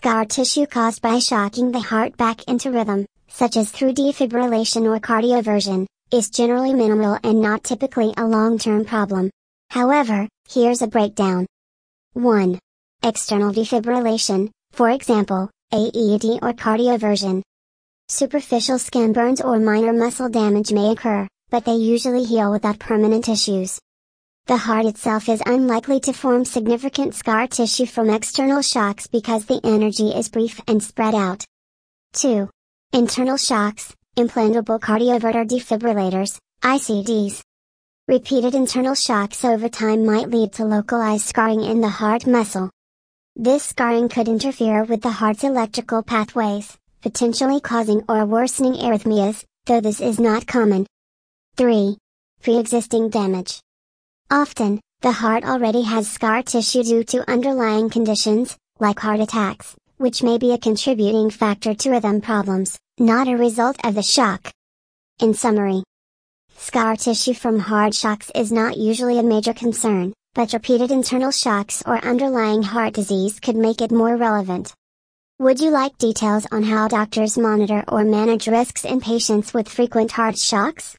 scar tissue caused by shocking the heart back into rhythm, such as through defibrillation or cardioversion, is generally minimal and not typically a long-term problem. However, here's a breakdown. 1. External defibrillation, for example, AED or cardioversion. Superficial skin burns or minor muscle damage may occur, but they usually heal without permanent issues. The heart itself is unlikely to form significant scar tissue from external shocks because the energy is brief and spread out. 2. Internal shocks, implantable cardioverter defibrillators, ICDs. Repeated internal shocks over time might lead to localized scarring in the heart muscle. This scarring could interfere with the heart's electrical pathways, potentially causing or worsening arrhythmias, though this is not common. 3. Pre-existing damage. Often, the heart already has scar tissue due to underlying conditions, like heart attacks, which may be a contributing factor to rhythm problems, not a result of the shock. In summary, scar tissue from hard shocks is not usually a major concern, but repeated internal shocks or underlying heart disease could make it more relevant. Would you like details on how doctors monitor or manage risks in patients with frequent heart shocks?